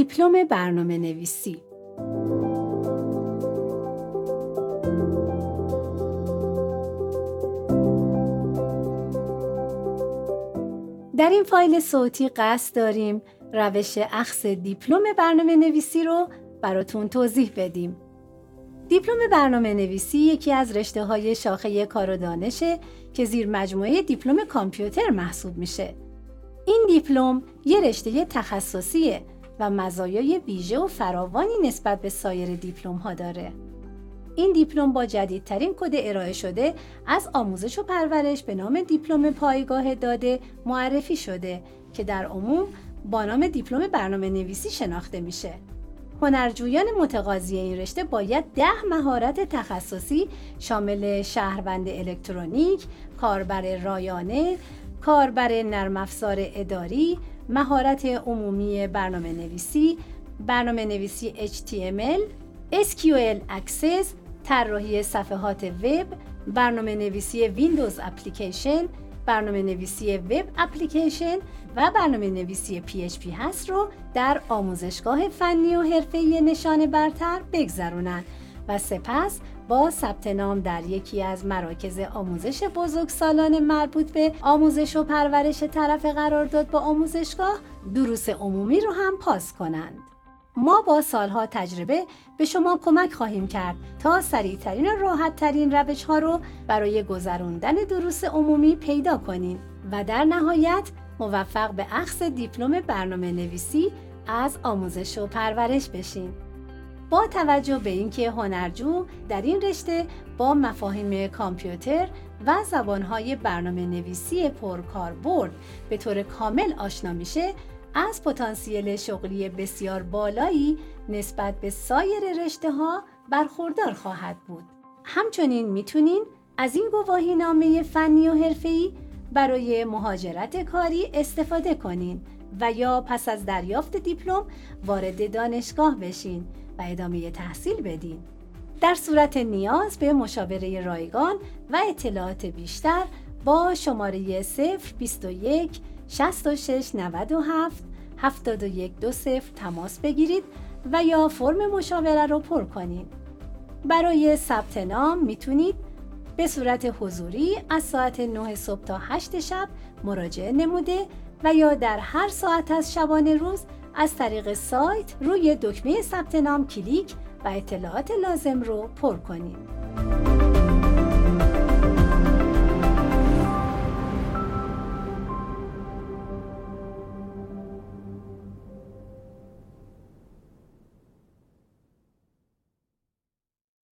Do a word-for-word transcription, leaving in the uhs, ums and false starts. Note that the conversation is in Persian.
دیپلم برنامه نویسی. در این فایل صوتی قصد داریم روش اخذ دیپلم برنامه نویسی رو براتون توضیح بدیم. دیپلم برنامه نویسی یکی از رشته‌های شاخه کار و دانشه که زیر مجموعه دیپلم کامپیوتر محسوب میشه. این دیپلم یه رشته تخصصیه و مزایای ویژه و فراوانی نسبت به سایر دیپلم‌ها داره. این دیپلم با جدیدترین کد ارائه شده از آموزش و پرورش به نام دیپلم پایگاه داده معرفی شده که در عموم با نام دیپلم برنامه نویسی شناخته میشه. هنرجویان متقاضی این رشته باید ده مهارت تخصصی شامل شهروند الکترونیک، کاربر رایانه، کاربر نرم افزار اداری، مهارت عمومی برنامه نویسی، برنامه نویسی اچ تی ام ال، اس کیو ال اکسس، طراحی صفحات وب، برنامه نویسی ویندوز اپلیکیشن، برنامه نویسی وب اپلیکیشن و برنامه نویسی پی اچ پی هست رو در آموزشگاه فنی و حرفه‌ای نشان برتر بگذرونن و سپس با ثبت نام در یکی از مراکز آموزش بزرگسالان مربوط به آموزش و پرورش طرف قرارداد با آموزشگاه دروس عمومی رو هم پاس کنند. ما با سالها تجربه به شما کمک خواهیم کرد تا سریعترین و راحتترین روش ها رو برای گذراندن دروس عمومی پیدا کنین و در نهایت موفق به اخذ دیپلم برنامه نویسی از آموزش و پرورش بشین. با توجه به اینکه هنرجو در این رشته با مفاهیم کامپیوتر و زبانهای برنامه نویسی پرکاربرد به طور کامل آشنا میشه، از پتانسیل شغلی بسیار بالایی نسبت به سایر رشته‌ها برخوردار خواهد بود. همچنین میتونین از این گواهینامه فنی و حرفه‌ای برای مهاجرت کاری استفاده کنین و یا پس از دریافت دیپلم وارد دانشگاه بشین و ادامه تحصیل بدین. در صورت نیاز به مشاوره رایگان و اطلاعات بیشتر با شماره صفر بیست و یک شصت و شش نود و هفت هفتاد و یک بیست تماس بگیرید و یا فرم مشاوره رو پر کنید. برای ثبت نام میتونید به صورت حضوری از ساعت نه صبح تا هشت شب مراجعه نموده و یا در هر ساعت از شبانه روز از طریق سایت روی دکمه ثبت نام کلیک و اطلاعات لازم رو پر کنید.